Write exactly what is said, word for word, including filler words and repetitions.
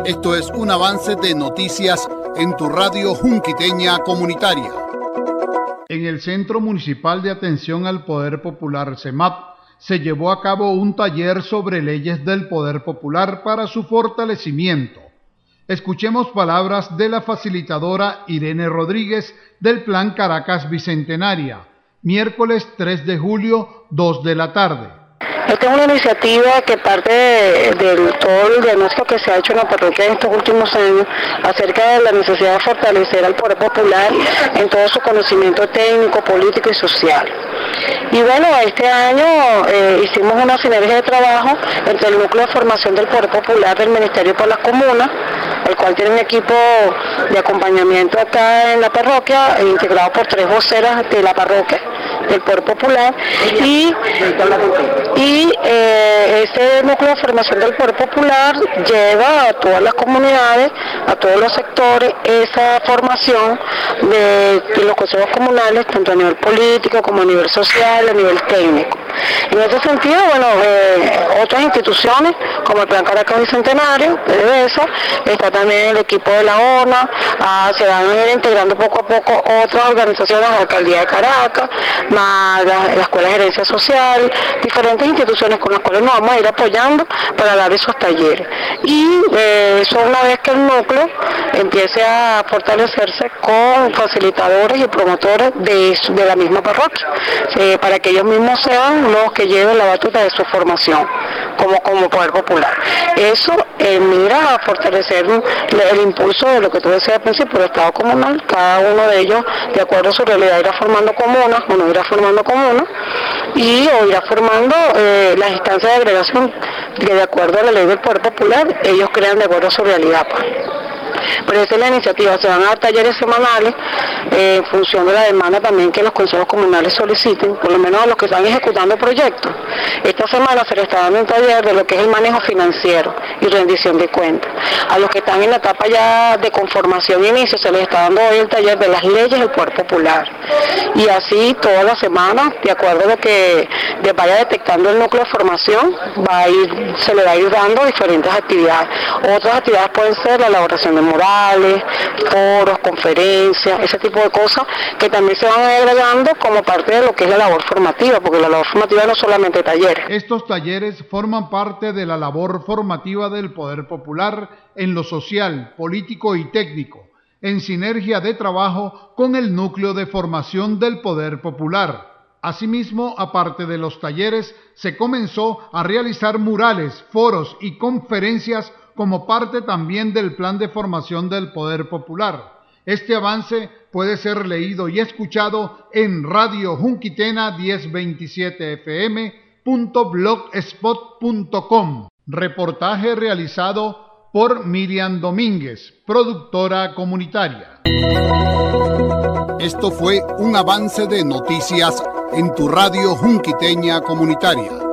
Esto es un avance de noticias en tu radio junquiteña comunitaria. En el Centro Municipal de Atención al Poder Popular, CEMAP, se llevó a cabo un taller sobre leyes del Poder Popular para su fortalecimiento. Escuchemos palabras de la facilitadora Irene Rodríguez del Plan Caracas Bicentenaria, miércoles tres de julio, dos de la tarde. Esta es una iniciativa que parte de, de todo el diagnóstico que se ha hecho en la parroquia en estos últimos años acerca de la necesidad de fortalecer al poder popular en todo su conocimiento técnico, político y social. Y bueno, este año eh, hicimos una sinergia de trabajo entre el Núcleo de Formación del Poder Popular del Ministerio para las Comunas, el cual tiene un equipo de acompañamiento acá en la parroquia, integrado por tres voceras de la parroquia del Poder Popular, y, y eh, ese Núcleo de Formación del Poder Popular lleva a todas las comunidades, a todos los sectores, esa formación de, de los consejos comunales, tanto a nivel político como a nivel social, a nivel técnico. En ese sentido, bueno, eh, otras instituciones como el Plan Caracas Bicentenario, P D V S A, está también el equipo de la O N A, ah, se van a ir integrando poco a poco otras organizaciones, la Alcaldía de Caracas, más la, la Escuela de Gerencia Social, diferentes instituciones con las cuales nos vamos a ir apoyando para dar esos talleres. Y eh, eso una vez que el núcleo empiece a fortalecerse con facilitadores y promotores de, de la misma parroquia, eh, para que ellos mismos sean los que lleven la batuta de su formación como, como Poder Popular. Eso eh, mira a fortalecer el impulso de lo que tú decías al principio, el Estado comunal. Cada uno de ellos, de acuerdo a su realidad, irá formando comunas, uno irá formando comunas y o irá formando eh, las instancias de agregación que de acuerdo a la ley del Poder Popular ellos crean de acuerdo a su realidad, pues. Pero esa es la iniciativa, se van a dar talleres semanales eh, en función de la demanda también que los consejos comunales soliciten, por lo menos a los que están ejecutando proyectos. Esta semana se les está dando un taller de lo que es el manejo financiero y rendición de cuentas. A los que están en la etapa ya de conformación e inicio se les está dando hoy el taller de las leyes del Poder Popular. Y así todas las semanas, de acuerdo a lo que vaya detectando el núcleo de formación, va a ir, se le va a ir dando diferentes actividades. Otras actividades pueden ser la elaboración de morales, foros, conferencias, ese tipo de cosas que también se van agregando como parte de lo que es la labor formativa, porque la labor formativa no es solamente talleres. Estos talleres forman parte de la labor formativa del Poder Popular en lo social, político y técnico, en sinergia de trabajo con el Núcleo de Formación del Poder Popular. Asimismo, aparte de los talleres, se comenzó a realizar murales, foros y conferencias como parte también del plan de formación del Poder Popular. Este avance puede ser leído y escuchado en Radio Junquitena diez veintisiete F M punto blogspot punto com. Reportaje realizado por Miriam Domínguez, productora comunitaria. Esto fue un avance de noticias en tu Radio Junquiteña Comunitaria.